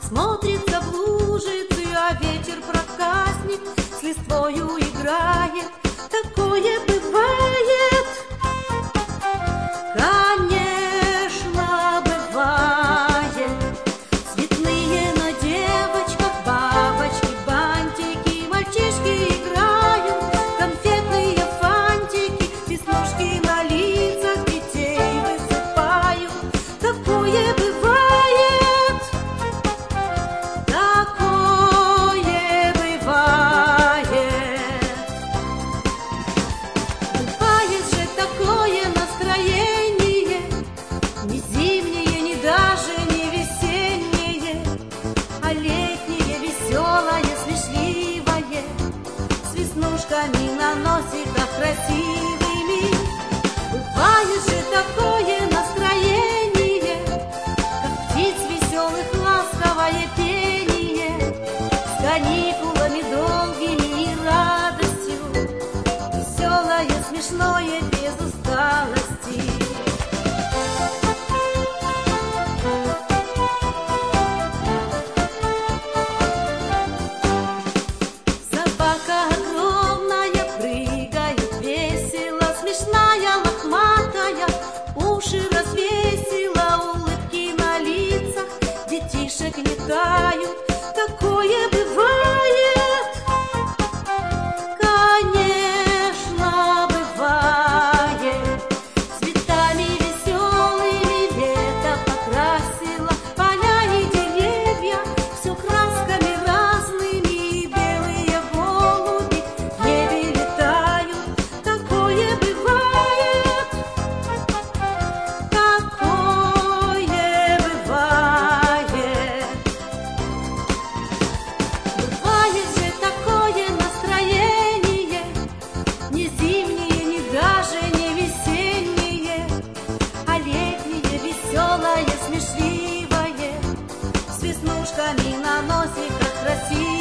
смотрится в лужицы, а ветер проказник с листвою играет. Такое бывает, конечно, бывает. Цветные на девочках бабочки, бантики, мальчишки играют, конфетные фантики, веснушки на лицах детей высыпают. Такое бывает, такое бывает. Бывает же такое настроение, ни зимнее, ни даже не весеннее, а летнее, веселое, смешливое, с веснушками на носиках красивыми. Бывает же такое настроение, как птиц веселых ласковое пение, с каникулами долгими и радостью, веселое, смешное, без усталости. Собака огромная прыгает весело, смешная, лохматая, уши развесила, улыбки на лицах детишек не тают. Такое бывает, конечно, бывает. Цветами веселыми лето покрасило поля и деревья, все красками разными, белые голуби в небе летают. Такое бывает, такое бывает. Бывает же такое настроение, ни зимнее, ни даже не весеннее, а летнее, веселое, смешливое, с веснушками на носиках красивое.